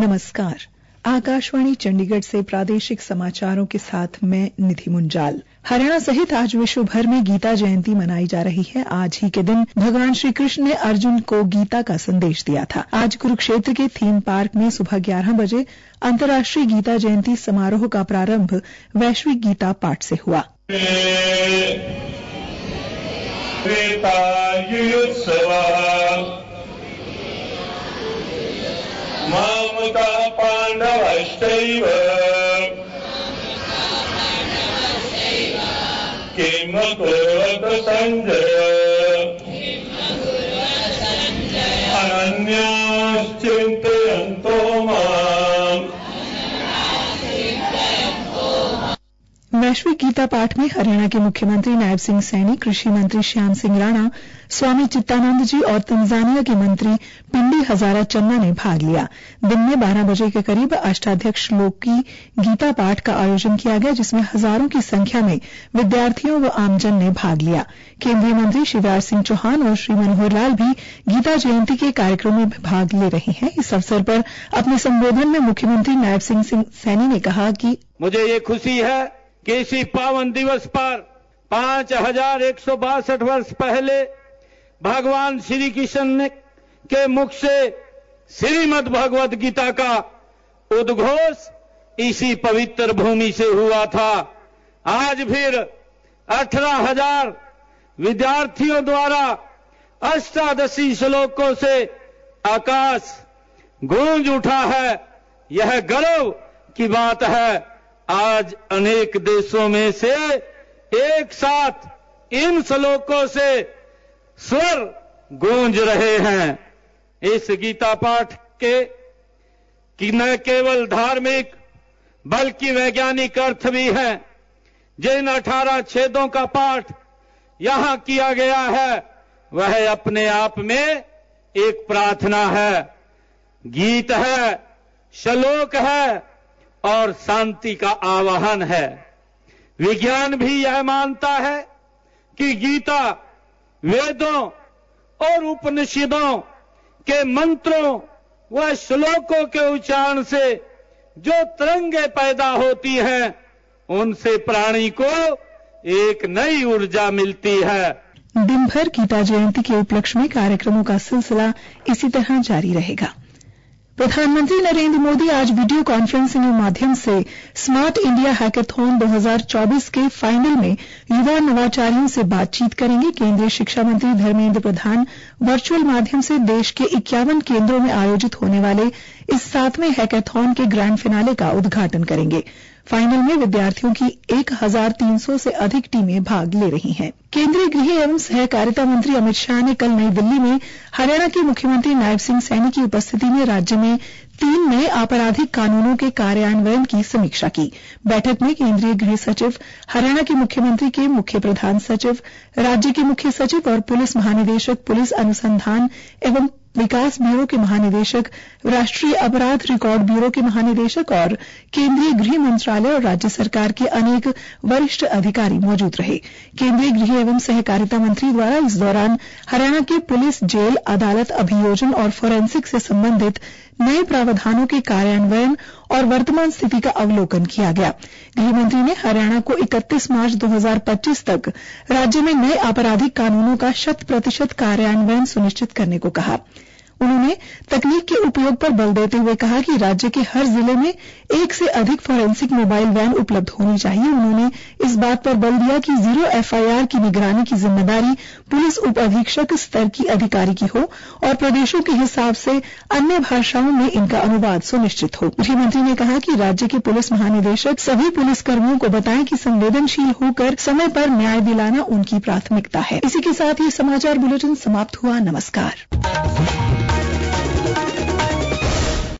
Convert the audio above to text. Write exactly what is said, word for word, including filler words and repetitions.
नमस्कार। आकाशवाणी चंडीगढ़ से प्रादेशिक समाचारों के साथ मैं निधि मुंजाल। हरियाणा सहित आज विश्व भर में गीता जयंती मनाई जा रही है। आज ही के दिन भगवान श्री कृष्ण ने अर्जुन को गीता का संदेश दिया था। आज कुरुक्षेत्र के थीम पार्क में सुबह ग्यारह बजे अंतर्राष्ट्रीय गीता जयंती समारोह का प्रारंभ वैश्विक गीता पाठ से हुआ। मामका पांडवश्चैव किम कुर्वत संजय अनन्याश्चिन्तयन्तो माम्। वैश्विक गीता पाठ में हरियाणा के मुख्यमंत्री नायब सिंह सैनी, कृषि मंत्री श्याम सिंह राणा, स्वामी चित्तानंद जी और तंजानिया के मंत्री पिंडी हजारा चन्ना ने भाग लिया। दिन में बारह बजे के करीब अष्टाध्यक्ष श्लोक की गीता पाठ का आयोजन किया गया, जिसमें हजारों की संख्या में विद्यार्थियों व आमजन ने भाग लिया। केंद्रीय मंत्री शिवराज सिंह चौहान और श्री मनोहर लाल भी गीता जयंती के कार्यक्रम में भाग ले रहे हैं। इस अवसर पर अपने संबोधन में मुख्यमंत्री नायब सिंह सैनी ने कहा कि मुझे ये खुशी है कि इसी पावन दिवस पर पांच हजार एक सौ बासठ वर्ष पहले भगवान श्री कृष्ण के मुख से श्रीमद् भगवत गीता का उद्घोष इसी पवित्र भूमि से हुआ था। आज फिर अठारह हजार विद्यार्थियों द्वारा अष्टादशी श्लोकों से आकाश गूंज उठा है। यह गर्व की बात है। आज अनेक देशों में से एक साथ इन श्लोकों से स्वर गूंज रहे हैं। इस गीता पाठ के कि न केवल धार्मिक बल्कि वैज्ञानिक अर्थ भी है। जिन अठारह छेदों का पाठ यहां किया गया है वह अपने आप में एक प्रार्थना है, गीत है, श्लोक है और शांति का आवाहन है। विज्ञान भी यह मानता है कि गीता वेदों और उपनिषदों के मंत्रों व श्लोकों के उच्चारण से जो तरंगे पैदा होती हैं उनसे प्राणी को एक नई ऊर्जा मिलती है। दिन भर गीता जयंती के उपलक्ष्य में कार्यक्रमों का सिलसिला इसी तरह जारी रहेगा। प्रधानमंत्री नरेंद्र मोदी आज वीडियो कॉन्फ्रेंसिंग के माध्यम से स्मार्ट इंडिया हैकाथॉन दो हज़ार चौबीस के फाइनल में युवा नवाचारियों से बातचीत करेंगे। केंद्रीय शिक्षा मंत्री धर्मेंद्र प्रधान वर्चुअल माध्यम से देश के इक्यावन केंद्रों में आयोजित होने वाले इस सातवें हैकाथॉन के ग्रैंड फिनाले का उद्घाटन करेंगे। फाइनल में विद्यार्थियों की एक हज़ार तीन सौ से अधिक टीमें भाग ले रही हैं। केंद्रीय गृह एवं सहकारिता मंत्री अमित शाह ने कल नई दिल्ली में हरियाणा के मुख्यमंत्री नायब सिंह सैनी की उपस्थिति में राज्य में तीन नए आपराधिक कानूनों के कार्यान्वयन की समीक्षा की। बैठक में केंद्रीय गृह सचिव, हरियाणा के मुख्यमंत्री के मुख्य प्रधान सचिव, राज्य के मुख्य सचिव और पुलिस महानिदेशक, पुलिस अनुसंधान एवं विकास ब्यूरो के महानिदेशक, राष्ट्रीय अपराध रिकॉर्ड ब्यूरो के महानिदेशक और केंद्रीय गृह मंत्रालय और राज्य सरकार के अनेक वरिष्ठ अधिकारी मौजूद रहे। केंद्रीय गृह एवं सहकारिता मंत्री द्वारा इस दौरान हरियाणा के पुलिस, जेल, अदालत, अभियोजन और फोरेंसिक से संबंधित नए प्रावधानों के कार्यान्वयन और वर्तमान स्थिति का अवलोकन किया गया। गृह मंत्री ने हरियाणा को इकतीस मार्च दो हज़ार पच्चीस तक राज्य में नए आपराधिक कानूनों का शत प्रतिशत कार्यान्वयन सुनिश्चित करने को कहा। उन्होंने तकनीक के उपयोग पर बल देते हुए कहा कि राज्य के हर जिले में एक से अधिक फोरेंसिक मोबाइल वैन उपलब्ध होनी चाहिए। उन्होंने इस बात पर बल दिया कि जीरो एफआईआर की निगरानी की जिम्मेदारी पुलिस उप अधीक्षक स्तर की अधिकारी की हो और प्रदेशों के हिसाब से अन्य भाषाओं में इनका अनुवाद सुनिश्चित हो। गृहमंत्री ने कहा कि राज्य के पुलिस महानिदेशक सभी पुलिसकर्मियों को बताएं कि संवेदनशील होकर समय पर न्याय दिलाना उनकी प्राथमिकता है। इसी के साथ ये समाचार बुलेटिन समाप्त हुआ। नमस्कार।